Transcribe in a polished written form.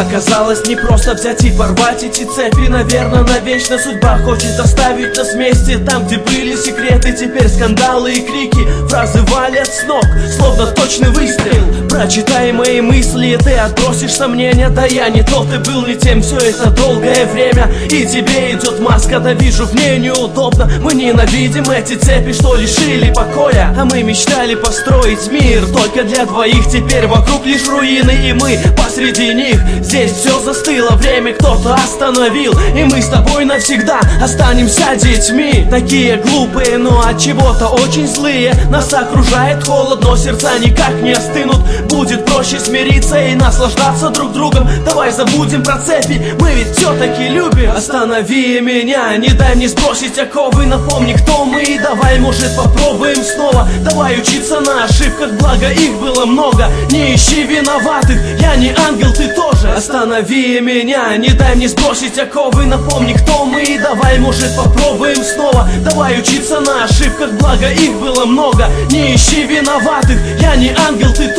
Оказалось, не просто взять и порвать эти цепи. Наверное, навечно судьба хочет оставить нас вместе. Там, где были секреты, теперь скандалы и крики. Фразы валят с ног, словно точный выстрел. Прочитай мои мысли, ты отбросишь сомнения. Да я не тот, ты был не тем все это долгое время. И тебе идет маска, да вижу в ней неудобно. Мы ненавидим эти цепи, что лишили покоя. А мы мечтали построить мир только для двоих. Теперь вокруг лишь руины, и мы посреди них. Здесь все застыло, время кто-то остановил. И мы с тобой навсегда останемся детьми. Такие глупые, но от чего-то очень злые. Нас окружает холод, но сердца никак не остынут. Будет проще смириться и наслаждаться друг другом. Давай забудем про цепи, мы ведь все-таки любим. Останови меня, не дай мне сбросить оковы. Напомни, кто мы, и давай, может, попробуем снова. Давай учиться на ошибках, благо их было много. Не ищи виноватых, я не ангел, ты тоже. Останови меня, не дай мне сбросить оковы. Напомни, кто мы, и давай, может, попробуем снова. Давай учиться на ошибках, благо их было много. Не ищи виноватых, я не ангел, ты